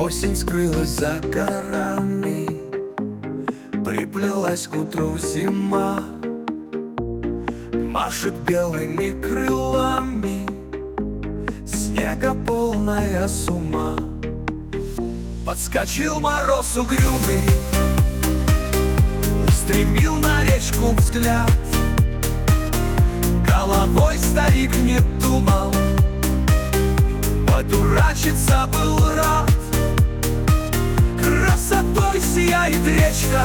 Осень скрылась за горами, приплелась к утру зима, машет белыми крылами, снега полная сумма. Подскочил мороз угрюмый, устремил на речку взгляд. Головой старик не думал, подурачиться был рад. Красотой сияет речка,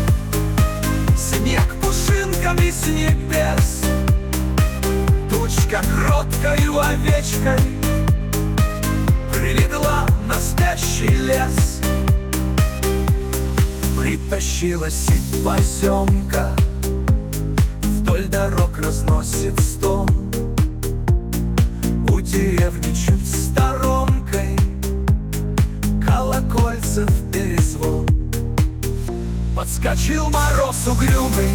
снег пушинками с небес. Тучка кроткою овечкой прилегла на спящий лес. Притащилась и поземка, вдоль дорог разносит стон. У деревни чуть сторонкой колокольцев перезвон. Подскочил мороз угрюмый,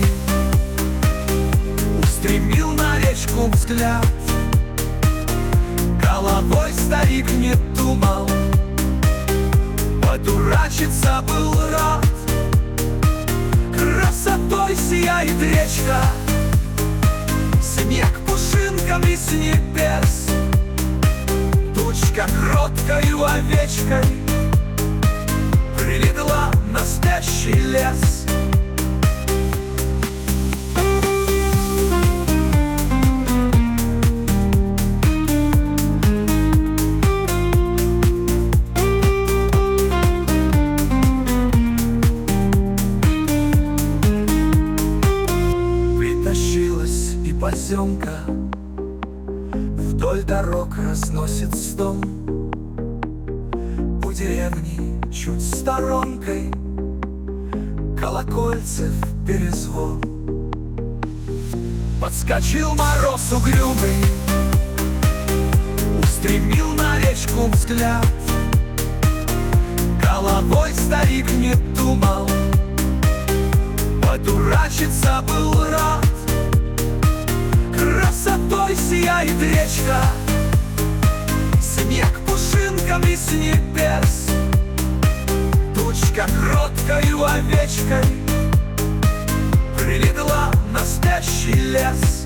устремил на речку взгляд. Головой старик не думал, подурачиться был рад. Красотой сияет речка, снег пушинками с небес. Тучка кроткою овечкой прилегла на спящий лес. Притащилась и поземка, вдоль дорог разносит стон. У деревни чуть сторонкой колокольцев перезвон. Подскочил мороз угрюмый, устремил на речку взгляд. Головой старик не думал, подурачиться был рад. Красотой сияет речка, снег пушинками с небес. Тучка кроткою овечкой прилегла на спящий лес.